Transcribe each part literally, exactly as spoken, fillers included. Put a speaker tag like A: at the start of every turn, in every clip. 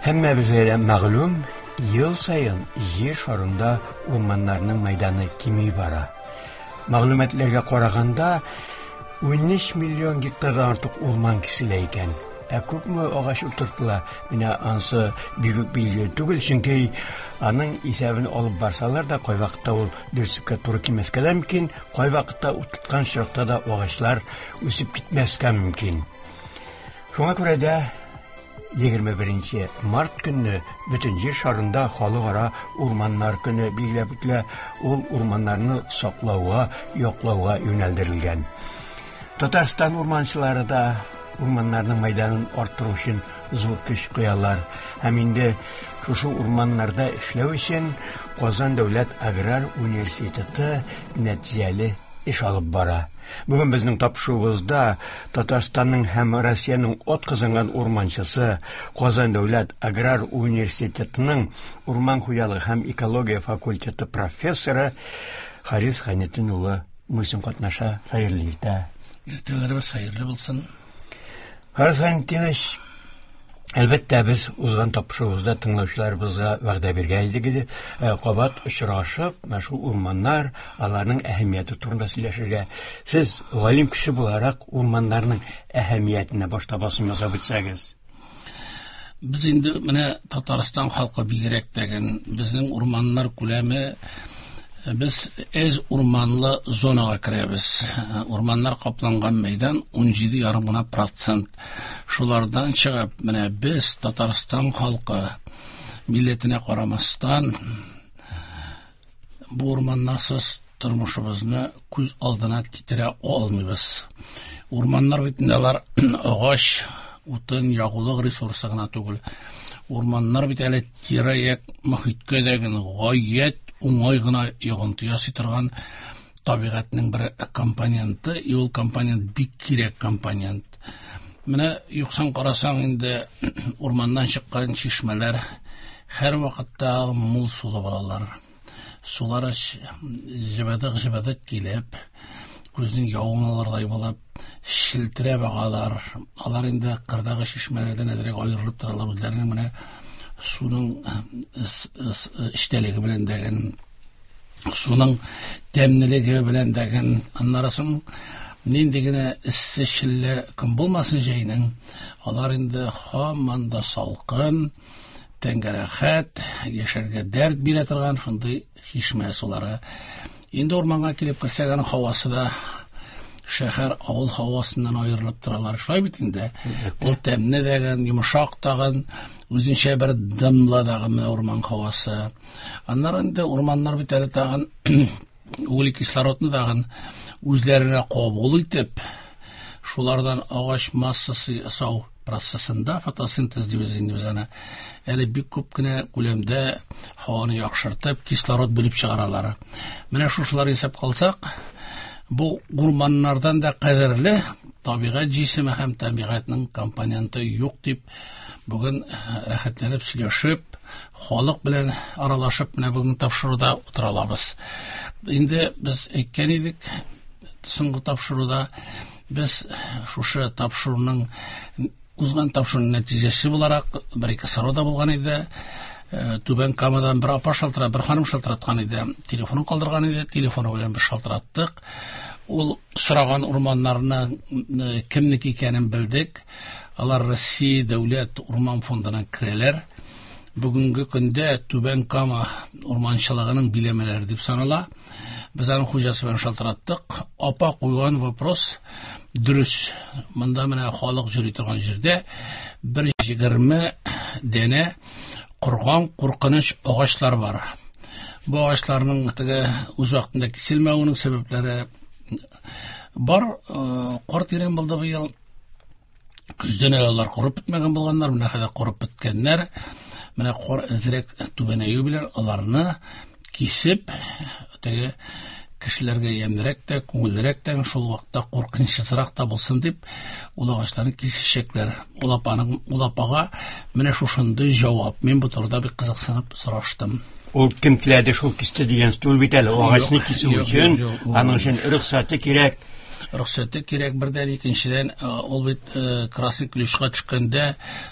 A: Һәммәбезгә мәгълүм, ел сайын җир шарында урманнарның мәйданы кими бара. Мәгълүматларга караганда, он өч миллион гектардан артык урман киселә икән. Ә күпме агач утыртыла? Менә ансы бигүк билгеле түгел, чөнки аның исәбен алып барсалар да, кай вакытта ул дөреслеккә туры килмәскә дә мөмкин, кай вакытта утырткан чакта да агачлар үсеп китмәскә мөмкин. Шуңа күрә дә егерме беренче март көнне бөтен җир шарында халыкара урманнар көне билгеләп үтелә. Ул урманнарны саклауга, яклауга юнәлдерелгән. Татарстан урманчылары да урманнарның мәйданын арттыру өчен зур көч куялар. Һәм инде шушы урманнарда эшләү өчен Казан дәүләт аграр университеты нәтиҗәле эш алып бара. Бүген безнең тапшыруыбызда Татарстанның һәм Россиянең атказанган урманчысы, Казан дәүләт аграр университетының урман хуҗалыгы һәм экология факультеты профессоры Харис Хәнетдин улы Мусин катнаша. Хәерле иртә.
B: Иртәләребез хәерле булсын.
A: Харис Хәнетдинович, әлбәттә без узган тапшыруыбызда тыңлаучыларыбызга вәгъдә биргән идек, кабат очрашып, шул урманнар, аларның әһәмияте турында сөйләшергә. Сез галим кеше буларак урманнарның әһәмиятенә башта басым ясап үтсәгез.
B: Без инде менә Татарстан халкы бигрәк тәген безнең урманнар күләме, без әз урманлы зонага керәбез. Урманнар капланган мәйдан он җиде ярым гына процент. Шулардан чыгып, менә без Татарстан халкы милләтенә карамастан бу урманнарсыз тормышыбызны күз алдына китерә алмыйбыз. Урманнар бит алар агач, утын, ягулык ресурсы гына түгел. Урманнар бит әле тирә-як мөхиткә дәген гаять уңай гына йогынты ясый торган табигатьнең бер компоненты, и ул компонент бик кирәк компонент. Менә юксан карасаң инде урманнан чыккан чишмәләр һәр вакытта мул сулы булалар. Сулары җибәдәк-җибәдәк килеп, күзнең явыналардай булып, шилтерәп агалар. Алар инде кырдагы чишмәләрдән әдрәк аерылып торалар, үзләренең менә суның эчтәлеге белән дәген, суның тәмнелеге белән дәген, аннарысын нинди генә эссе шилле кем булмасын җәйнең, алар инде һаман да салкын, тәнгә рәхәт, яшәргә дәрт бирә торган шундый чишмә сулары. Инде урманга килеп керсәк, аның һавасы да шәһәр авыл һавасыннан аерылып торалар. Шулай бит инде. Ул тәмне дәген, йомшак тагын, үзенчә бер дымлы дагы урман һавасы. Аннары инде урманнар бит әле тагын углекислородны дагын үзләренә кабул итеп, шулардан агач массасы ясау процессында фотосинтез дибез инде без аны. Әле бик күп кенә күләмдә һаваны яхшыртып, кислород бүлеп чыгаралар. Менә шушылар исәп калсак, бу урманнардан да кадерле табигать җисеме һәм табигатьнең компоненты юк дип бүген рәхәтләнеп сөйләшеп, халык белән аралашып, менә бүген тапшыруда утыралабыз. Инде без әйткән идек, соңгы тапшыруда без шушы тапшыруның узган тапшыруның нәтиҗәсе буларак бер-ике сорада булган иде. Түбән Камадан бер апа шалтыра, бер ханым шалтыраткан иде. Телефонын калдырган иде, телефоны белән без шалтыраттык. Ул сораган урманнарны кемнеке икәнен белдек. Алар Россия дәүләт урман фондына керәләр. Бүгенге көндә Түбән Кама урманчылыгының биләмәләре дип санала. Без аның хуҗасы белән шалтыраттык. Апа куйган вопрос дөрес. Монда менә халык җыри торган җирдә бер егерме дәнә курган куркыныч агачлар бар. Бу агачларның теге үз вакытында киселмәүенең сәбәпләре бар. Кар тирән булды быел. Күздән алар курып бетмәгән булганнар, менә хәзер курып беткәннәр. Менә кар әзрәк түбәнәю белән аларны кисеп, теге кешеләргә ямьрәк тә, күңелрәк тә, шул вакытта куркынычсызрак та булсын дип, ул агачларны кисешәкләр. Ул апаның, ул апага менә шушындый җавап. Мин бу турыда бик кызыксынып сораштым.
A: Ул кем теләде шул кисте дигән стул бит әле, агачны кисү өчен, аның өчен рөхсәте кирәк.
B: Рөхсәте кирәк, бердән икенчедән, ул бит Красный Ключка төшкәндә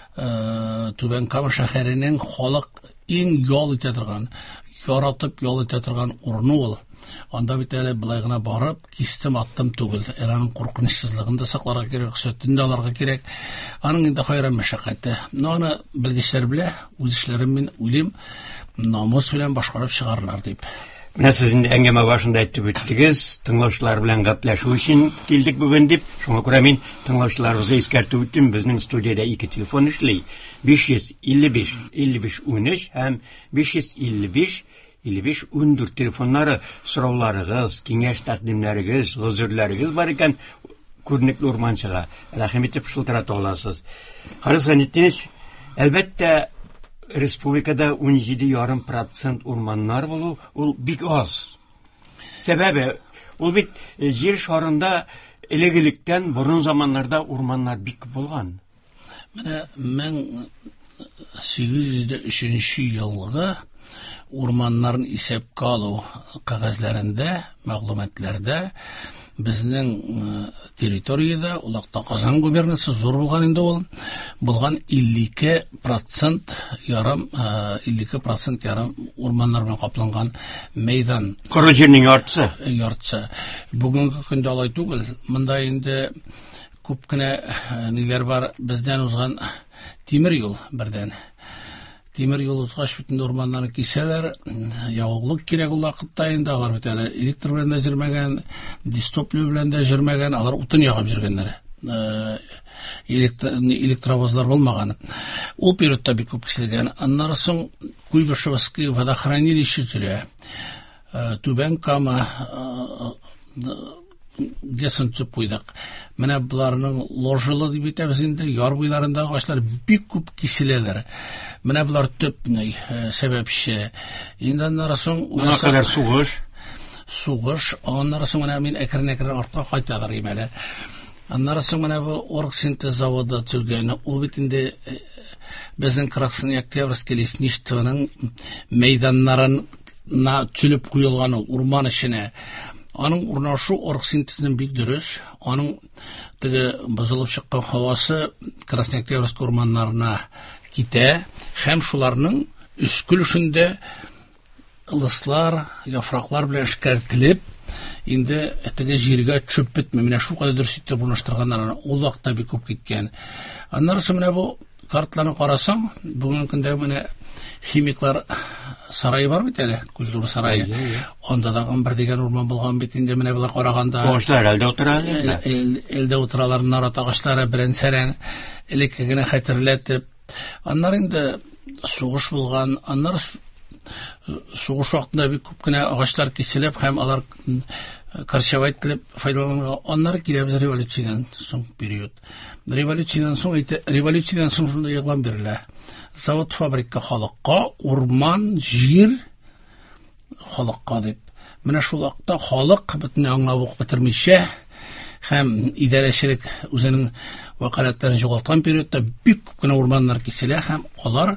B: Түбән Кама шәһәренең халык иң ял итә торган, яратып ял итә торган урыны ул. Анда бит әле былай гына барып, кистем аттым түгел. Аның куркынычсызлыгын да сакларга кирәк, сөтен дә аларга кирәк. Аның инде хайран мәшәкате. Аны белгечләр белә, үз эшләрен мин уйлыйм, намус белән башкарып чыгарлар дип.
A: Менә сез инде әңгәмә башында әйтеп үттегез, тыңлаучылар белән гәпләшү өчен килдек бүген дип. Шуңа күрә мин тыңлаучыларыбызга искәртү иттем, безнең студиядә ике телефон эшли. биш йөз илле биш илле биш ун өч һәм биш йөз илле биш илле биш ун дүрт телефоннары. Сорауларыгыз, киңәш тәкъдимнәрегез, гозерләрегез бар икән, күренекле урманчыга рәхим итеп шылтырата аласыз. Харис Гайнетдинович, әлбәттә республикада ун җиде ярым процент урманнар булу, ул бик аз. Сәбәбе, ул бит җир шарында элегелектән борын заманнарда урманнар бик булган.
B: Менә мең сигез йөз өченче елгы урманнарны исәпкә алу кәгазьләрендә, мәгълүматларда безнең территорияда, улакта Казан губернасы зур булган инде ул, булган илле ике процент ярым, илле ике процент ярым урманнар белән капланган мәйдан.
A: Коры җирнең яртысы.
B: Яртысы. Бүгенге көндә алай түгел. Монда инде күп кенә ниләр бар, бездән узган тимер юл бердән. Тимер юл узгач бүтән урманнарны кисәләр, ягулык кирәк ул вакытта инде, алар бит әле электр белән дә җөрмәгән, дистоплю белән дә җөрмәгән, алар утын ягып җөргәннәр. Электровозлар булмаган. Ул периодта бик күп киселгән. Аннан соң Куйбышевский водохранилище төзелә. Түбән Кама десен төп куйдык. Менә буларның ложылы дип әйтәбез инде, яр буйларында агачлар бик күп киселәләр. Менә булар төп сәбәпче. Инде аннан соң
A: уна кадәр сугыш,
B: сугыш, аннан соң менә мин әкрен-әкрен артка кайталар имәле. Аннан соң менә бу оргсинтез заводы төзелгән. Ул бит инде безнең Красный Октябрьский лесничествоның мәйданнарын төзелеп куелган ул урман эченә. Аның урнашу оргсинтезның бик дөрес. Аның теге бозылып чыккан һавасы Красный Октябрьский урманнарына китә, һәм шуларның үскелешендә лыслар, яфраклар белән эшкәртелеп, инде теге җиргә чөп бетми. Менә шу кадәр дөрес итеп урнаштырганнар, ул вакытта бик күп киткән. Аннан соң менә бу карталарны карасаң, бүгенге көндә менә химиклар сарайы бар бит әле, культура сарайы. Анда да бер дигән урман булган бит инде, менә булар караганда.
A: Агачлар әлдә утыра әле.
B: Әлдә утыралар, нарат агачлары берән-сәрән элекке генә хәтерләтеп. Аннар инде сугыш булган, аннар сугыш вакытында бик күп кенә агачлар киселеп, һәм алар карчавай итеп файдаланган. Аннар киләбез революциядән соң период. Революциядән соң, революциядән соң шунда ягълам бирелә. Завод, фабрика халыкка, урман, җир халыкка дип. Менә шул вакытта халык бөтен аңлап ук бетермичә, һәм идарәчелек үзенең вакаләтләрен югалтган периодта бик күп кенә урманнар киселә, һәм алар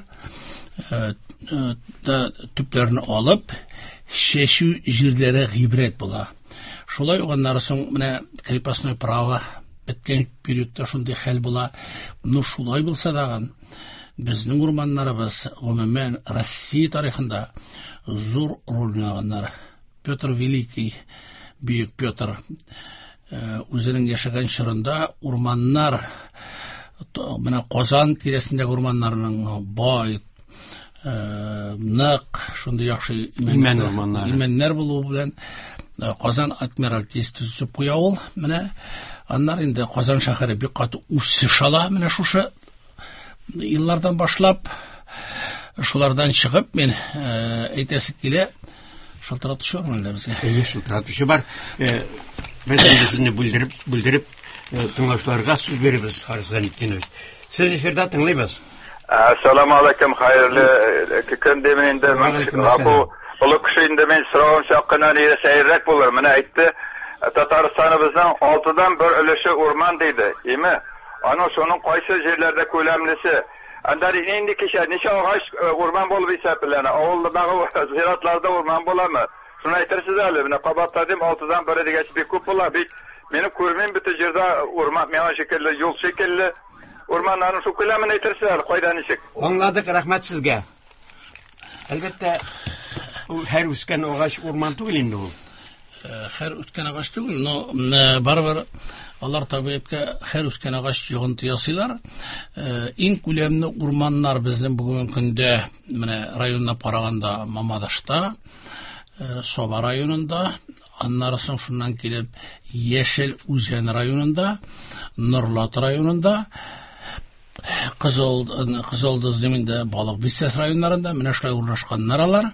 B: төпләрне алып, шәшү җирләре гыйбрәт була. Шулай уганнан соң менә крепостное право беткән периодта шундый хәл була. Ну шулай булса да, безнең урманнарыбыз гомумән Россия тарихында зур роль уйнаганнар. Петр Великий, Бөек Петр үзенең яшәгән чорында урманнар, менә Казан тирәсендәге урманнарның бай, нык, шундый яхшы имәннәр булуы белән Казан адмиралтейство төзеп куя ул. Менә аннар инде Казан шәһәре бик каты үсеш ала. Менә шушы еллардан башлап, шулардан чыгып, мен әйтәсе килә, шалтыратучы бар әле безгә.
A: Әйе, шалтыратучы бар. Без инде сезне бүлдереп, бүлдереп, тыңлаучыларга сүз бирәбез, Харис Гайнетдинович. Сез эфирдә тыңлыйбыз.
C: Assalomu alaykum, xayrli kun demin endi bu ulu kishi endi men so'ravim chaqqanan yer sayrrak bo'lar. Mana aytdi, Tataristonimizning oltidan bir ulushi o'rmon deydi. Emi, ana şunun qaysi yerlarda ko'lamlisi. Andar endi kisha necha og'ash o'rmon bo'lib hisoblanadi. Avvalda ziratlarda o'rmon bo'ladimi? Shuni aytirsiz hali. Mana qabatladim oltidan biri degacha bir ko'p bo'ladi. Meni ko'rmay bitta yerda o'rmon, mana shekilli yo'l shekilli урманнарның шу күләмен әйтерсез әле, кайда ничек?
A: Аңладык, рәхмәт сезгә. Әлбәттә, ул һәр үскән агач урман түгел инде ул.
B: Һәр үскән агач түгел, но барыбер алар табиәткә һәр үскән агач йогынты ясыйлар. Иң күләмле урманнар безнең бүгенге көндә менә районна караганда Мамадашта, Соба районында, аннары соң шуннан килеп Яшел Үзән районында, Нурлат районында, Кызыл Кызылдыз демендә Балык Бистәс районнарында менә шулай урнашканнар алар.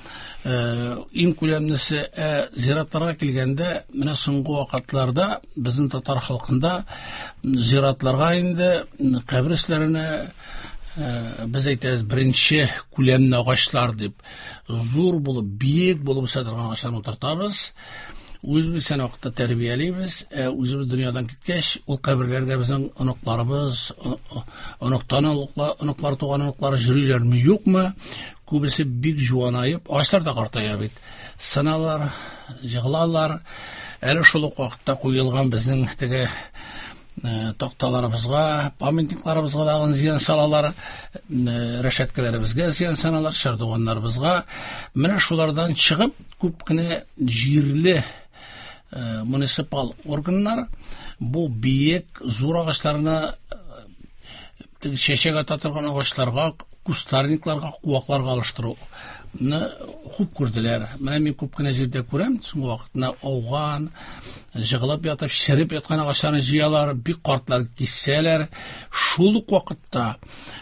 B: Иң күләмлесе зиратларга килгәндә, менә соңгы вакытларда безнең татар халкында зиратларга инде каберләренә без әйтәбез беренче күләмле агачлар дип зур булып, биек булып сатырган агачларны утыртабыз. Үзебез сән вакытта тәрбиялибез, үзебез дөньядан киткәч, ул каберләргә безнең оныкларыбыз, оныктан оныклар туган оныклар йөриләрме, юкмы? Күбесе бик җуанайып, агачлар да картая бит. Сыналар, җыглалар. Әле шул ук вакытта куелган безнең теге такталарыбызга, памятникларыбызга да зыян салалар, рәшәткәләребезгә зыян салалар, шардуганнарыбызга. Менә шулардан чыгып, күп кенә җирле муниципаль органнар бу биек зур агачларны чәчәк ата торган агачларга, кустарникларга, куакларга алыштыруны хуп күрделәр. Менә мин күп кенә җирдә күрәм, соңгы вакытта ауган, җыгылып ятып, шәреп яткан агачларны җыялар, бик картлар киссәләр. Шул ук вакытта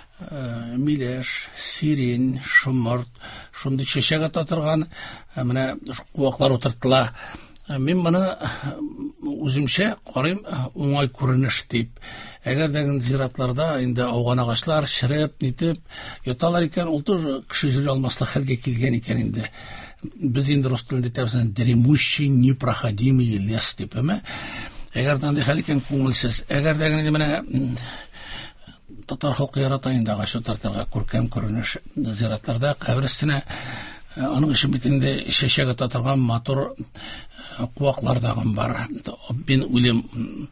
B: миләш, сирень, шомырт, шундый чәчәк ата торган менә куаклар утыртыла. Мин моны үземчә карыйм, уңай күренеш дип. Әгәр дә зиратларда инде ауган агачлар шәреп нитеп яталар икән, ул тоже кеше җире алмаслык хәлгә килгән икән инде. Без инде рус телендә әйтәбез, дремущий непроходимый лес дип, әмма әгәр дә андый хәл икән күңелсез, әгәр дә инде менә татар халкы ярата инде агач утыртырга күркәм күренеш зиратларда, кабер өстенә аның өчен бит инде чәчәк ата торган матур куаклар дагы бар. Мин үлем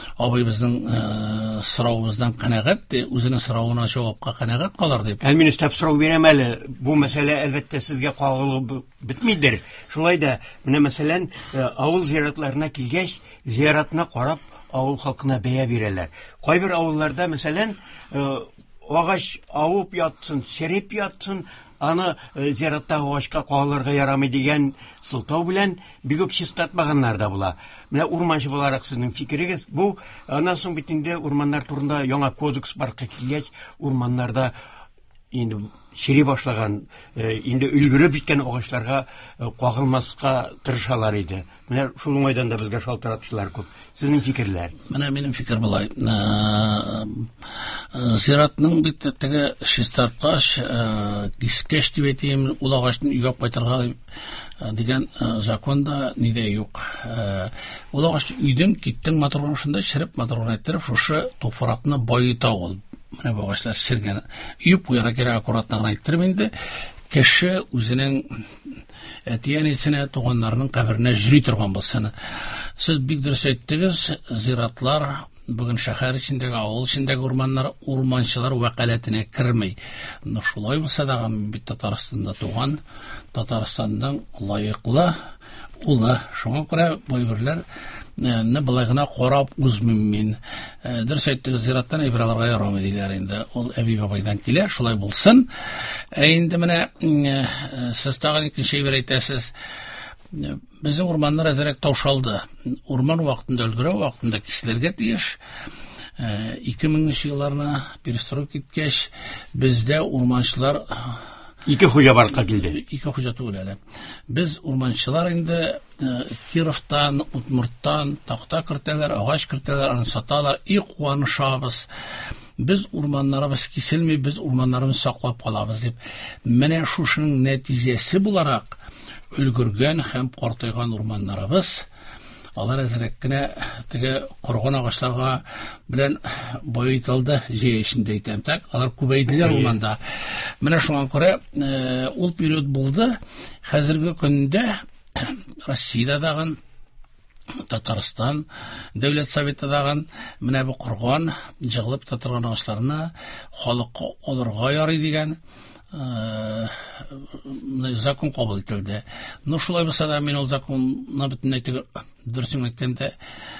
B: абыйбызның сораубыздан канәгать, үзенең соравына җавапка канәгать калар дип.
A: Әлмин өстәп сорау бирәм әле. Бу мәсьәлә әлбәттә сезгә кагылып бетмидер. Шулай да, менә мәсәлән, авыл зиратларына килгәч, зиратны карап, авыл халкына бәя бирәләр. Кайбер авылларда, мәсәлән, агач авып ятсын, шәреп ятсын, аны зиратта агачка калырга ярамый дигән сылтау белән бигүп чистартмаганнар да була. Менә урманчы буларак сезнең фикерегез, бу аннан соң бит инде урманнар турында яңа кодекс бар килгәч, урманнарда инде шири башлаган, инде өлгереп биткән агачларга кагылмаска тырышалар иде. Менә шул уңайдан да безгә шалтыратучылар күп. Сезнең фикерләр?
B: Менә минем фикер булай. Зиратның бит теге чистарткач, кискәч дип әйтим, ул агачны үгәп кайтырга дигән законда нидә юк. Ул агачны өйдән киттең матурган шунда шәреп матурган әйттереп, шушы туфракны байыта ул. Менә бу агачлар чиргән. Үп куярга кирәк аккуратны гына әйттереп инде. Кеше үзенең әтиянесенә, туганнарның каберенә җыри торган булсын. Сез бик дөрес әйттегез, зиратлар бүген шәһәр ичендәге, авыл ичендәге урманнар урманчылар вәкаләтенә кермәй. Шулай булса да, бит Татарстанда туган, Татарстанның лаеклы улы. Шуңа күрә бу әйберләр не былай гына карап узмыйм мин. Дөрес әйттегез, зираттан әйбер алырга ярамый диләр инде. Ул әби бабайдан килә, шулай булсын. Ә инде менә сез тагын икенче әйбер әйтәсез. Безнең урманнар әзрәк таушалды. Урман вакытында өлгерә, вакытында киселергә тиеш. ике меңнче елларны перестройка киткәч, бездә урманчылар
A: ике хуҗа барка килде.
B: Ике хуҗа түгел әле. Без урманчылар инде Кировтан, Удмурттан такта кертәләр, агач кертәләр, аны саталар, и куанышабыз. Без урманнарыбыз киселми, без урманнарыбызны саклап калабыз дип. Менә шушының нәтиҗәсе буларак өлгергән һәм картайган урманнарыбыз, алар әзрәк кенә теге корган агачларга белән байытылды, җәй эчендә әйтәм так, алар күбәйделәр урманда. Менә шуңа күрә ул период булды. Хәзерге көндә Россиядә дагы Татарстан Дәүләт Советы даган менә бу курган җыгылып татырган агачларны халыкка алырга ярый дигән закон кабул ителде. Ну шулай булса да мин ул законны бөтенләй түгел дөресен әйткәндә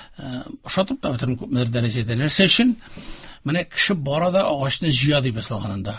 B: ошатып та бетерем күпмедер дәрәҗәдә. Нәрсә өчен? Менә кеше бара да агачны җыя дип башлаганында.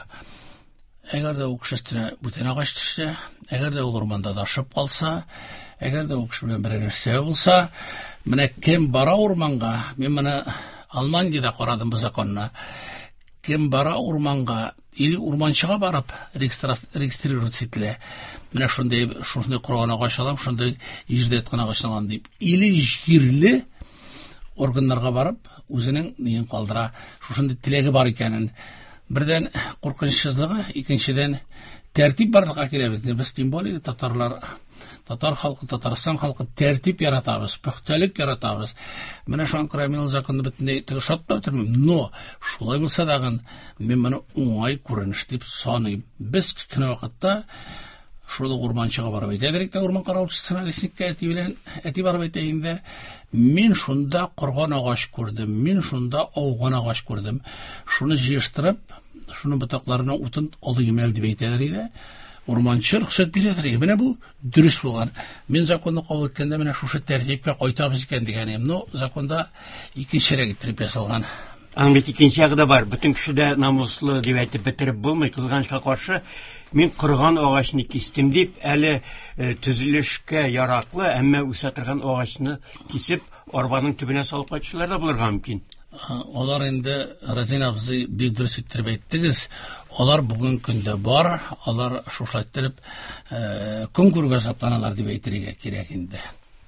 B: Әгәр дә ул кеше өстенә бүтән агач төшсә, әгәр дә ул урманда дашып калса, әгәр дә ул кеше белән бер нәрсә булса, менә кем бара урманга, мин моны Алманиядә карадым бу законны. Кем бара урманга или урманчыга барып регистрироваться ителә. Менә шундый шундый курган агач алам, шундый җирдә яткан агач алам дип. Или җирле органнарга барып, үзенең ниен калдыра, шундый теләге бар икәнен. Бердән куркынычсызлыгы, икенчедән тәртип барлыкка киләбез. Без тем более татарлар, татар халкы, Татарстан халкы тәртип яратабыз, пөхтәлек яратабыз. Менә шуңа күрә мин ул законны бөтенләй теге шатта бетермим. Но шулай булса дагы мин моны уңай күренеш дип саныйм. Без кечкенә вакытта шул урманчыга барып әйтәдек тә урман караучысына лесниккә әти белән әти барып әйтә инде. Мин шунда курган агач күрдем, мин шунда ауган агач күрдем. Шуны җыештырып, шуны ботакларына утын алыйм әле дип әйтәләр иде. Урманчы рөхсәт бирәдер. Менә бу дөрес булган. Мин законны кабул иткәндә менә шушы тәртипкә кайтабыз икән дигәнем. Но законда икенчерәк итеп ясалган.
A: Аң бит икенче ягы да бар. Бөтен кешедә намуслы дип әйтеп бетереп булмый, кызганычка каршы. Мин курган агачны кистем дип, әле төзелешкә яраклы, әмма үсә торган агачны кисеп, арбаның төбенә салып кайтучылар да булырга мөмкин.
B: Алар инде Разин абзый бик дөрес итеп әйттегез. Алар бүген көндә бар, алар шушлай итеп көн күргә сапланалар дип әйтергә кирәк инде.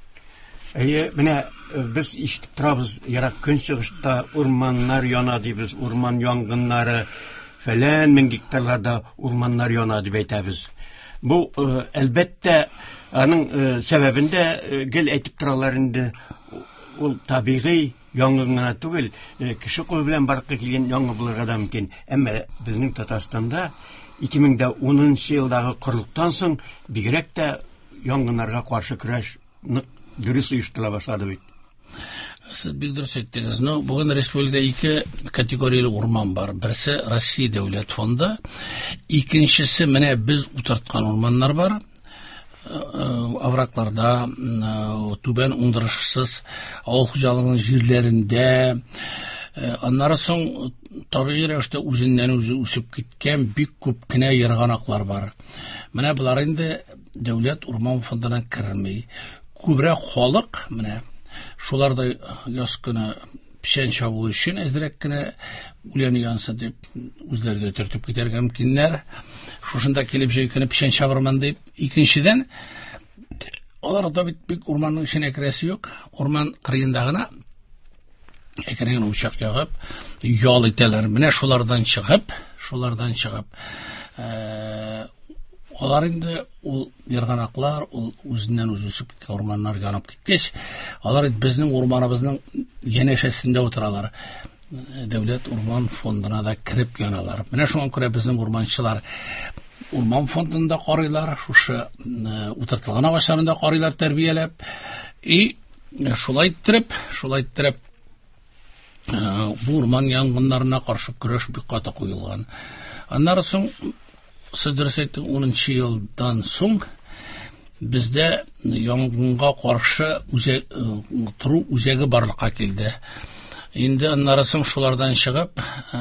A: Әйе, менә без ишетеп торабыз, ярак көнчыгышта урманнар яна дибез, урман янгыннары, фәлән мең гектарларда урманнар яна дип әйтәбез. Бу әлбәттә аның сәбәбендә гел әйтеп торалар инде, ул табигый янгын гына түгел, кеше кулы белән барыкка килгән янгын булырга да мөмкин. Әмма безнең Татарстанда ике мең унынчы елдагы корылыктан соң бигрәк тә янгыннарга каршы көрәш дөрес оештырыла башлады бит.
B: Сез бик дөрес әйттегез. Ну, бүген республикада ике категориялы урман бар. Берсе Россия дәүләт фонды, икенчесе менә без утырткан урманнар бар. Авракларда, түбән уңдырышсыз авыл хуҗалыгының җирләрендә, аннары соң табигый рәвештә үзеннән үзе үсеп киткән бик күп кенә ярганаклар бар. Менә булар инде дәүләт урман фондына кермәй. Күбрәк халык менә шуларда яз көне печән чабу өчен әзрәк кенә үлән янсы дип үзләре төртеп китәргә мөмкиннәр. Шушында килеп җәй көне печән чабырман дип. Икенчедән, аларда бит бик урманның эченә керәсе юк. Урман кырыенда гына әкрен учак ягып, ял итәләр. Менә шулардан чыгып, шулардан чыгып, алар инде ул ярганаклар, ул үзеннән үзе үсеп киткән урманнар янып киткәч, алар безнең урманыбызның янәшәсендә утыралар. Дәүләт урман фондына да кирип яналар. Менә шуңа күрә безнең урманчылар урман фондында карыйлар, шушы утыртылган агачларын да карыйлар тәрбияләп. И шулай иттереп, шулай иттереп бу урман янгыннарына каршы көрәш бик каты куелган. Аннары соң Сәдерсәйт унынчы елдан соң бездә янгынга каршы үзәк туру үзәге барлыкка килде. Инде аннары соң шулардан чыгып,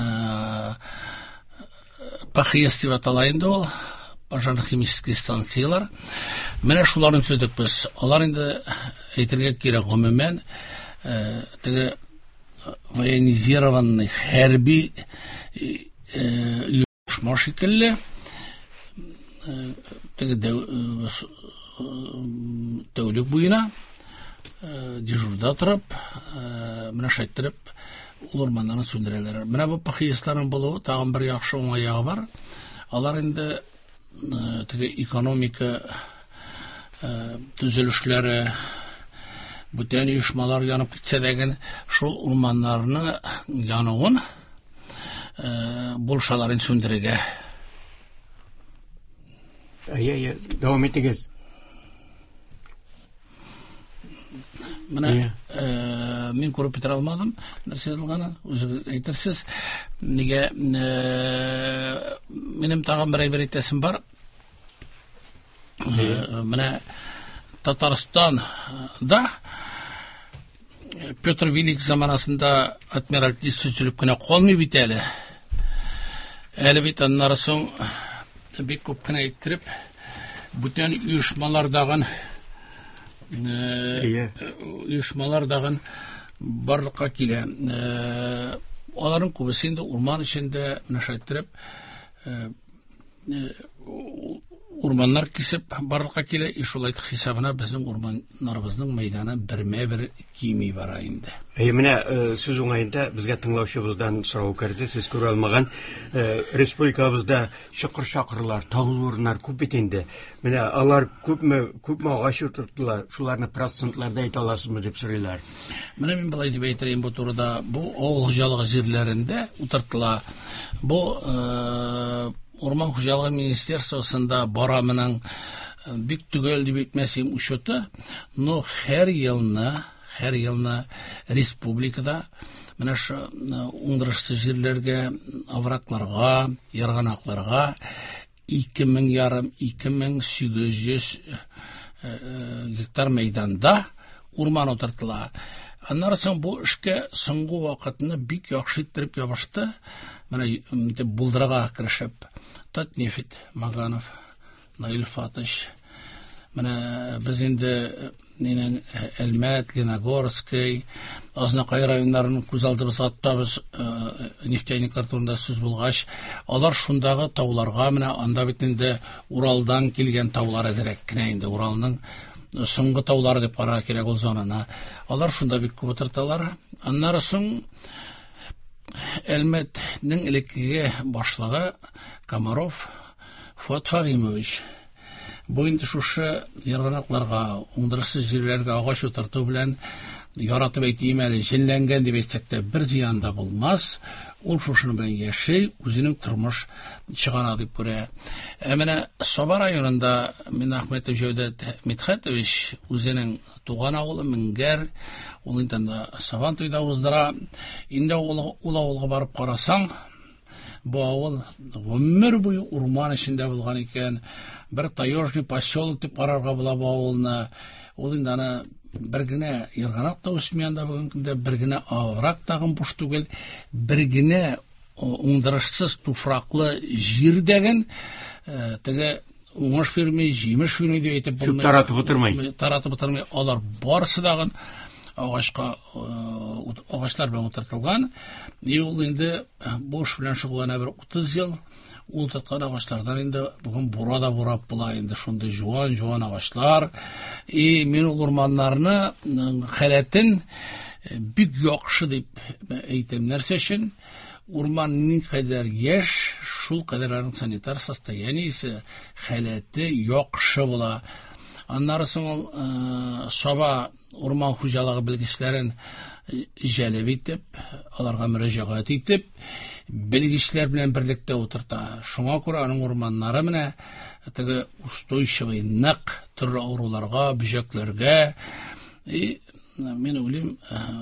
B: ПХС дип атала инде ул, пожарно-химический станциялар. Менә шуларны төзедек без. Алар инде әйтергә кирәк, гомумән теге военизированный хәрби оешма шикелле теге тәүлек буена дежурда торып, менә шайтырып урманнарны сүндерәләр. Менә бу ПХСларның булуы тагын бер яхшы уңай ягы бар. Алар инде теге экономика төзелешләре, бүтән оешмалар янып китсә дә, шул урманнарны януын булшаларын сүндерергә.
A: Әйе, дәвам итегез.
B: менә мин күреп бетә алмадым нәрсә язылганын, үзе әйтерсез. Нигә минем тагын бер әйбер әйтәсем бар. Менә Татарстанда Петр Велик заманасында адмиралтист сөзелеп кенә калмый бит әле. Әле бит аннары соң бик күп кенә әйттереп, бүтән оешмалардагы оешмалардагы барлыкка килә. Аларның күбесе инде урман эчендә нәшәттереп, урманнар кисеп барлыкка килә. И шулай хисабына безнең урманнарыбызның мәйданы бермә-бер кими бара инде.
A: Менә сүз уңаенда безгә тыңлаучыбыздан сорау керде. Сез күрә алмаган республикабызда чокыр-чакырлар, таулы урыннар күп бит инде. Менә алар күпме күпме агач утырттылар. Шуларны процентларда әйтә аласызмы дип сорыйлар.
B: Менә мин булай дип әйтәм бу турыда. Бу авыл хуҗалыгы җирләрендә утыртыла. Бу Урман хуҗалыгы министерствосында бара менән бик түгел дип әйтмәсем учеты, но һәр елны, һәр елны республикада менә шу уңдырышсыз җирләргә, авракларга, ярганакларга ике мең ярым, ике мең сигез йөз гектар мәйданда урман утыртыла. Аннары соң бу эшкә соңгы вакытны бик яхшы иттереп ябышты. Менә булдырага керешеп, Татнефть, Маганов, Наил Фатыш, менә без инде нинен Әлмәт, Леногорский, Азнакай районнарының күз алдыбызга тотабыз, нефтяниклар турында сүз булгач, алар шундагы тауларга, менә анда бит инде Уралдан килгән таулар әзрәк кенә инде, Уралның соңгы таулары дип карарга кирәк ул зонаны. Алар шунда бик күп утырталар. Аннары соң Әлмәтнең элеккеге башлыгы Комаров Фуат Фагимович. Бу инде шушы ярганакларга, уңдырышсыз җирләргә агач утырту белән яратып әйтим әле, җенләнгән дип әйтсәк тә бер зыянда булмас. Ул шушының белән яши, үзенең тормыш чыгана дип күрә. Ә менә Саба районында мин Әхмәтов Җәүдәт Мидхәтович үзенең туган авылы Мингәр, ул инде Сабантуйда уздыра. Инде ул авылга барып карасаң, бу авыл гомер буе урман эчендә булган икән. Бер таежный поселок дип карарга була бу авылны. Ул инде аны бер генә ярганак та үсмәгәндә, бүген көндә бер генә аврак тагын буш түгел, бер генә уңдырышсыз туфраклы җирдәген теге уңыш ферми, җимеш ферми дип әйтеп булмый.
A: Таратып утырмый.
B: Таратып утырмый. Алар барысы дагын агачка агачлар белән утыртылган. И ул инде бу эш белән шөгыльләнә бер утыз ел. Ул тоткан агачлардан инде бүген burada бурап була инде шундый жуан жуан агачлар. И мин ул урманнарны халатын бик яхшы дип әйтәм. Нәрсә өчен? Урман никадәр яшь, шул кадәр аның санитар состояниесе, халаты яхшы була. Аннары соң ул Саба урман хуҗалыгы белгечләрен җәлеп итеп, аларга мөрәҗәгать итеп, белгечләр белән берлектә утырта. Шуңа күрә аның урманнары менә теге устойчивый, нык төрле авыруларга, бөҗәкләргә. И мин уйлыйм,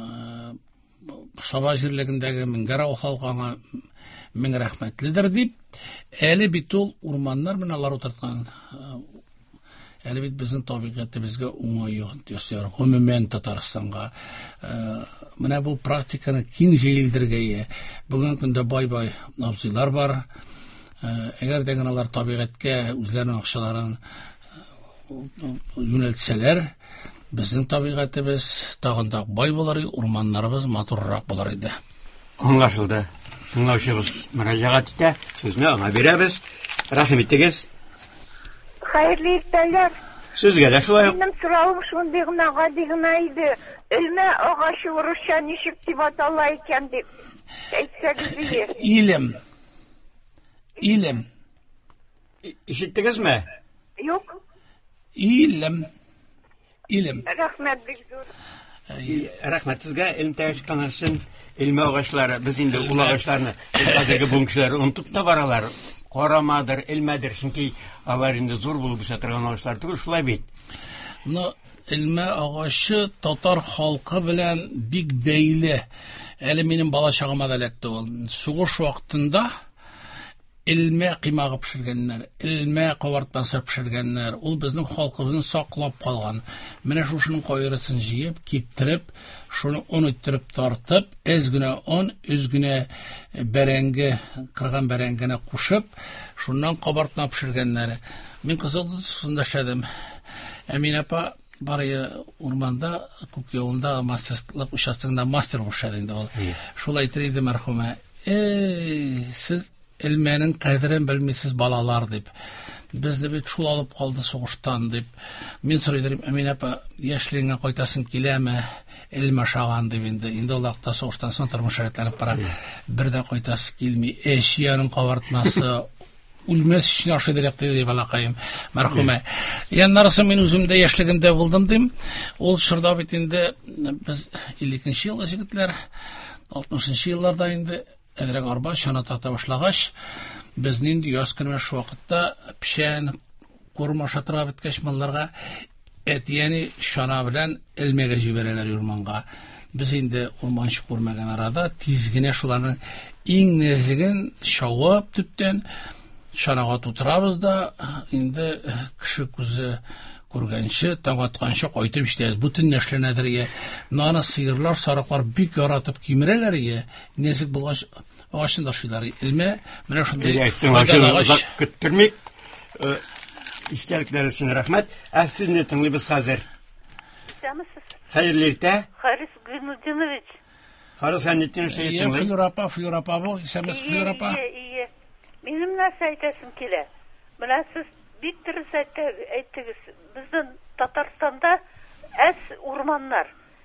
B: Саба җирлегендәге Мингәр халкына мең рәхмәтледер дип, әле бит ул урманнар менә алар утырткан. Әле бит безнең табигатыбызга уңай ясар, гомумән Татарстанга. Менә бу практиканы киң җәелдергәе. Бүген көндә бай-бай абзыйлар бар. Әгәр дә алар табигатькә үзләренең акчаларын юнәлтсәләр, безнең табигатыбыз тагын да бай булыр, урманнарыбыз матуррак булыр иде.
A: Аңлашылды. Тыңлаучыбыз мөрәҗәгать итә, сүзне аңа бирәбез. Рәхим итегез.
D: Хәерле иртәләр.
A: Сезгә дә шулай.
D: Минем сорауым шундый гына гади гына иде. Элмә агачы урысча ничек дип атала икән дип әйтсәгез иде.
B: Илем. Илем.
A: Ишеттегезме?
D: Юк.
B: Илем. Илем.
D: Рәхмәт бик зур.
A: Рәхмәт сезгә, илм тәҗрибәләре өчен. Илме агачлары, без инде ул агачларны хәзерге бүңкеләр онытып та баралар. Карамадыр, илмәдер, чөнки алар инде зур булып үсә торган агачлар түгел, шулай бит.
B: Но элмә агачы татар халкы белән бик бәйле. Әле минем бала чагыма да эләкте ул. Сугыш вакытында элмә кыймагы пешергәннәр, элмә кабартмасы пешергәннәр. Ул безнең халкыбызны саклап калган. Менә шушының кайрысын җыеп, киптереп, шуны он иттереп тартып, әз генә он, үз генә бәрәңге, кырган бәрәңгене кушып, шуннан кабартма пешергәннәр. Мин кызылдысында эшләдем. Әминә апа бары урманда, күк юлында мастерлык участогында мастер булышады инде ул. Шулай әйтер иде мәрхүмә. Эй, сез элмәнең кадерен белмисез балалар дип. Безне бит шул алып калды сугыштан дип. Мин сорыйдым, Әминә апа, яшьлегеңә кайтасың киләме? Элмә шаган дип инде. Инде ул вакытта сугыштан соң тормыш шәртләнеп бара. Бер дә кайтасы килми. Эшияның кабартмасы үлмәс өчен ашый дирәк диде балакаем. Мәрхүмә. Яннарысы мин үземдә яшьлегемдә булдым дим. Ул чорда бит инде без илле икенче елда җегетләр, алтмышынчы елларда инде әдрәк арба чана тарта башлагач, без нинди яз көне шу вакытта пишән курма шатыра биткәч малларга әтияне чана белән элмәгә җибәрәләр урманга. Без инде урманчы күрмәгән арада тиз генә шуларның иң нәзеген чавып төптән чанага тутырабыз да инде кеше күзе күргәнче, таң атканчы кайтып җитәбез. Бүтән нәшләнәдер я. Наны сыерлар, сарыклар бик яратып кимерәләр я. Нәзек булгач агачын да шыйлар. Элмә менә шундый
A: агач көттермик. Истәлекләр өчен рәхмәт. Ә сезне тыңлыйбыз хәзер.
D: Исәмсез.
A: Хәерле иртә.
D: Харис Гыйнудинович.
A: Харис Гыйнудинович тыңлый.
B: Флюрапа, Флюрапа бу, исәмсез Флюрапа.
D: Ие, ие. Минем нәрсә әйтәсем килә. Менә сез бик дөрес әйттегез. Безнең Татарстанда әс урманнар.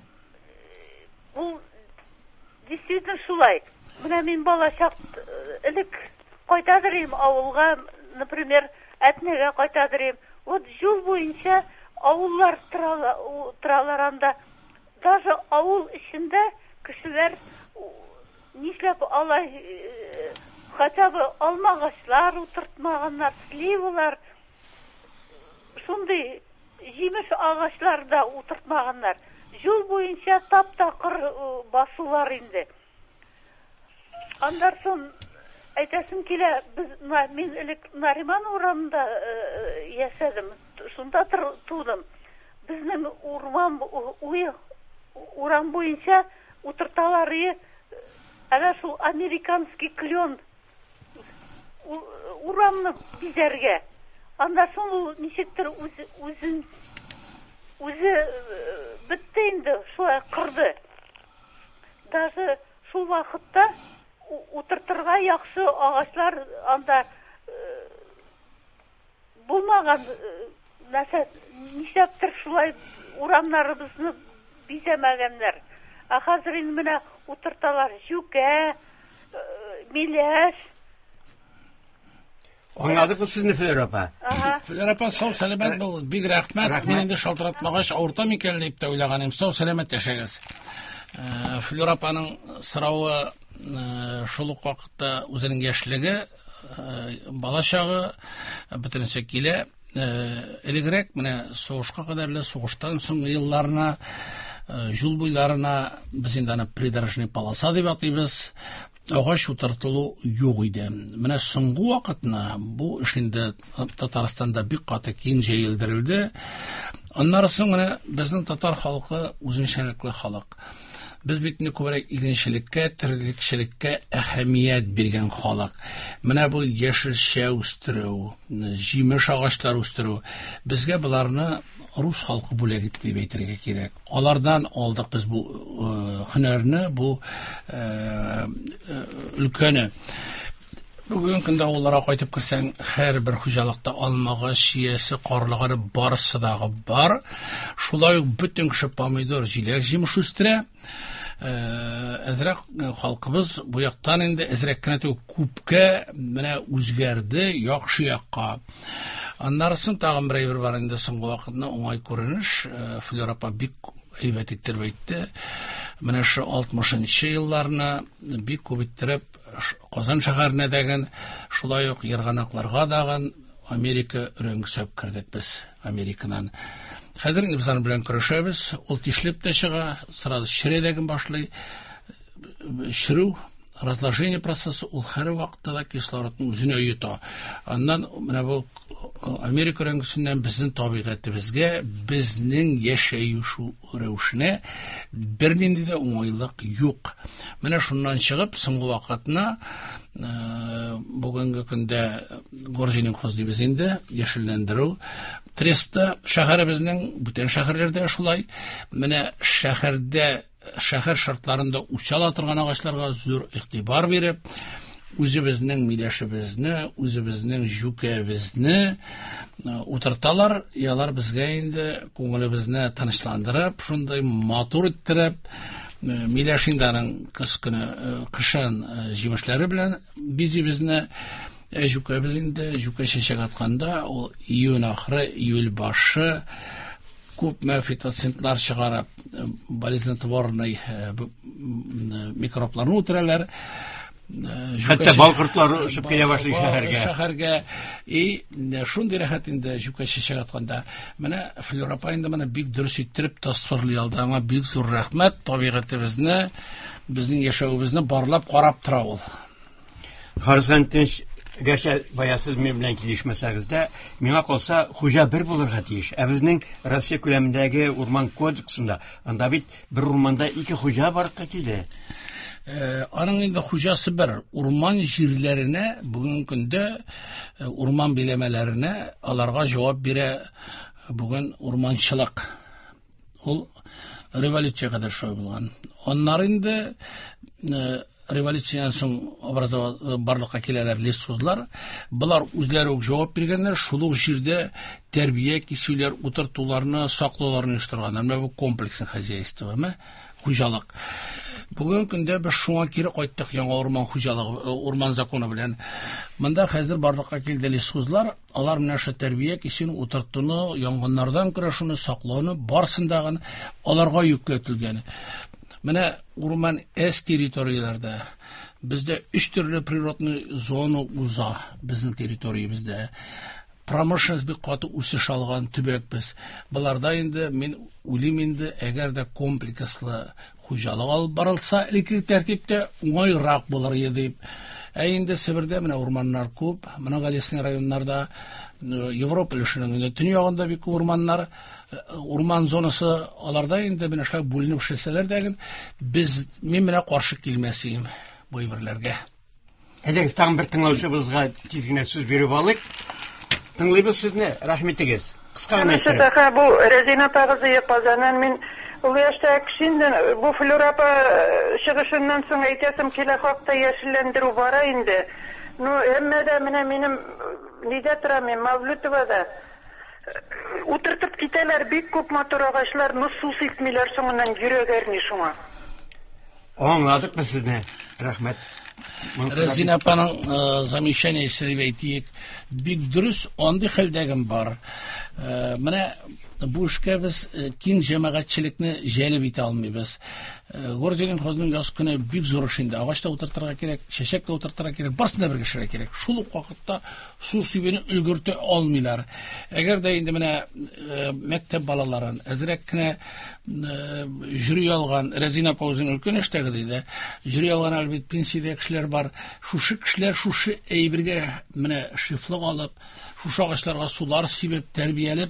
D: Ул действительно шулай. Менә мин бала чак элек кайтадыр идем авылга, например, Әтнәгә кайтадыр идем. Вот юл буенча авыллар торалар анда. Даже авыл эчендә кешеләр нишләп алай хотя бы алмагачлар утыртмаганнар, сливалар, шундый җимеш агачларда утыртмаганнар. Юл буенча тап-такыр басулар инде. Андан соң әйтәсем килә, без мин элек Нариман урамында яшәдем. Шунда тудым. Безнең урман урам буенча утырталар иде. Әнә шул американский клен урамны бизәргә. Анда соң ул ничектер үзен үзе бетте инде, шулай кырды. Даже шул вакытта утыртырга яхшы агачлар анда булмаган. Нәрсә, нишләптер шулай урамнарыбызны бизәмәгәннәр. Ә хәзер инде менә утырталар жүкә, миләш.
A: Аңладык бу сезне Флюрапа.
B: Флюрапа сау сәламәт бул, бик рәхмәт. Мин инде шалтыратмагач авырта микән дип тә уйлаганым. Сау сәламәт яшәгез. Флюрапаның соравы шул ук вакытта үзенең яшьлеге, бала чагы бөтенсә килә. Элегрәк менә сугышка кадәрле, сугыштан соң елларына, юл буйларына без инде аны придорожный полоса дип атыйбыз. Агач утыртылу юк иде. Менә соңгы вакытна бу эш инде Татарстанда бик каты киң җәелдерелде. Аннан соң менә безнең татар халкы үзенчәлекле халык. Без битне күбрәк игенчелеккә, терлекчелеккә әһәмият биргән халык. Менә бу яшелчә үстерү, җимеш агачлар үстерү, безгә буларны рус халкы бүләк итте дип әйтергә кирәк. Алардан алдык без бу һөнәрне, бу өлкәне. Бүген көндә улларга кайтып кирсәң, һәрбер хуҗалыкта алмагач, чиясе, карлыгы барысы дагы бар. Шулай ук бөтен кеше помидор, җиләк, җимеш үстерә. Әзрәк халкыбыз бу яктан инде әзрәк кенә түгел, күпкә менә үзгәрде, яхшы якка. Аннан соң тагын бер әйбер бар инде, соңгы вакытны уңай күренеш. Флюрапа бик әйбәт иттереп әйтте. Менә шу алтмышынчы елларны бик күп иттереп Казан шәһәренә дәгән, шулай ук Ерганакларга даган Америка рәңгсәп кирдек без Америкадан. Хәзер инде без аны белән көрәшәбез. Ул тишлеп тә чыга, сразу ширедәген башлый. Ширү разложение процессы ул һәр вакытта да кислородны үзенә йота. Аннан менә бу Америка рәңгесеннән безнең табигатыбызга, безнең яшәү рәвешенә бернинди дә уңайлык юк. Менә шуннан чыгып, соңгы вакытна бүгенге көндә Горҗинин хозибез инде яшелләндерү Треста шәһәребезнең бүтән шәһәрләрдә шулай. Менә шәһәрдә шәһәр шартларында үсә торган агачларга зур игътибар биреп, үзебезнең миләшебезне, үзебезнең җүкәбезне утырталар, ялар безгә инде күңелебезне тынычландырып, шундай матур иттереп, миләшинданың кыскыны кышын җимешләре белән бизибезне җүкәбез инде җүкә чәчәк атканда, ул июнь ахыры, июль башы күпме фитоцентлар чыгарып, болезнетворный микробларны үтерәләр.
A: Хәтта балкортлар үсеп килә башлый шәһәргә.
B: Шәһәргә и шундый рәхәт инде җүкә чәчәк атканда. Менә Флорапа инде менә бик дөрес иттереп тасвирлый алды. Аңа бик зур рәхмәт, табигатыбызны, безнең яшәүебезне барлап карап тора ул.
A: Харсан Тинч Гәрчә баясыз мен белән килешмәсәгез дә, миңа калса хуҗа бер булырга тиеш. Ә безнең Россия күләмендәге урман кодексында, анда бит бер урманда ике хуҗа барга килде.
B: Аның инде хуҗасы бер. Урман җирләренә бүген көндә урман биләмәләренә аларга җавап бирә бүген урманчылык. Ул революция кадәр шулай булган. Аннары инде революциянан соң образование барлыкка киләләр лессозлар. Булар үзләре үк җавап биргәннәр, шул ук җирдә тәрбия кисүләр, утыртуларны, саклауларны оештырганнар. Менә бу комплексный хозяйство, ме? Хуҗалык. Бүген көндә без шуңа кире кайттык, яңа урман хуҗалыгы, урман законы белән. Монда хәзер барлыкка килде лессозлар, алар менә шу тәрбия кисүне, утыртуны, янгыннардан көрәшүне, саклауны барсындагы аларга йөкләтелгән. Менә урман эс территорияләрдә бездә өч төрле природный зона уза безнең территориябездә. Промышленность бик каты үсеш алган төбәкбез. Буларда инде мин уйлыйм инде, әгәр дә комплекслы хуҗалык алып барылса, элекке тәртиптә уңайрак булыр иде дип. Ә инде Себердә менә урманнар күп, менә Галисный районнарда, Европа өлешенең төньягында бик урманнар, урман зонасы, аларда инде менә шулай бүленеп эшләсәләр дә, без мин менә каршы килмәсем бу әйберләргә.
A: Әдәгез тагын бер тыңлаучыбызга тиз генә сүз биреп алыйк. Тыңлыйбыз сезне, рәхмәтегез. Кыска гына әйтегез.
D: Шундый бу Резина Пагызы Казаннан мин ул яшьтә кишиндән бу Флорапа чыгышыннан соң әйтәсем килә хакта яшелләндерү бара инде. Ну, әмма дә менә минем нидә тора мен Мавлютовада утыртып китәләр бик күп матур агачлар, ну су сипмиләр соңыннан йөрәгәрни шуңа.
A: Аңладык без сезне. Рәхмәт.
B: Резина апаның замечание дип әйтик, бик дөрес андый хәлдәгем бар. Менә бу эшкә без киң җәмәгатьчелекне җәлеп итә алмыйбыз. Горҗинин хозның яз көне бик зур эш инде. Агачта утыртырга кирәк, чәчәктә утыртырга кирәк, барсында бергә эшләргә кирәк. Шул ук вакытта су сибене өлгертә алмыйлар. Әгәр дә инде менә мәктәп балаларын әзрәк кенә җүри алган, Резина Паузин өлкән эштәге диде. Җүри алган әлбәт пенсиядә кешеләр бар. Шушы кешеләр шушы әйбергә менә шифлык алып, шушы агачларга сулар сибеп, тәрбиялеп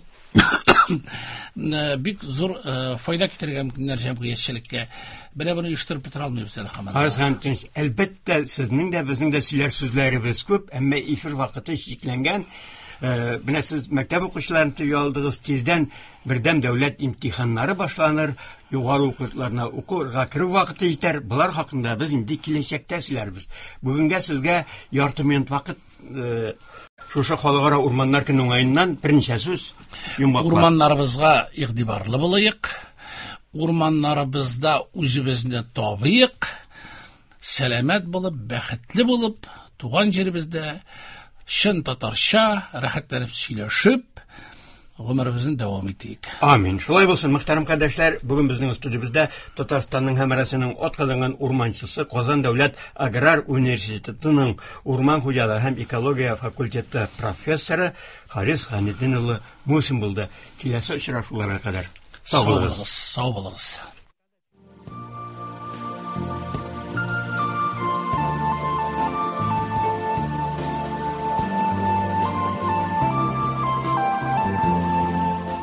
B: бик зур файда китерергә мөмкиннәр җәмгыятьчелеккә. Менә буны оештырып бетә алмыйбыз әле һаман.
A: Харсан Тинч, әлбәттә сезнең дә безнең дә сөйләр сүзләребез күп, әмма эфир вакыты чикләнгән. Менә сез мәктәп укучыларын тыя алдыгыз, тиздән бердәм дәүләт имтиханнары башланыр, югары укытуларына укырга керү вакыты җитәр. Булар хакында без инде киләчәктә сөйләрбез. Бүгенгә сезгә ярты минут вакыт шушы халыкара урманнар көне уңаеннан берничә сүз йомгаклар.
B: Урманнарыбызга игътибарлы булыйк. Урманнарыбызда үзебезне табыйк. Сәламәт булып, бәхетле булып, туган җиребездә чын татарча рәхәтләнеп сөйләшеп, гомеребезне дәвам итик.
A: Амин. Шулай булсын, мөхтәрәм кардәшләр. Бүген безнең студиябездә Татарстанның һәммәрәсенең атказанган урманчысы, Казан дәүләт аграр университетының урман хуҗалыгы һәм экология факультеты профессоры Харис Хәмидин улы Мусин булды. Киләсе очрашуларга кадәр сау булыгыз.
B: Сау булыгыз.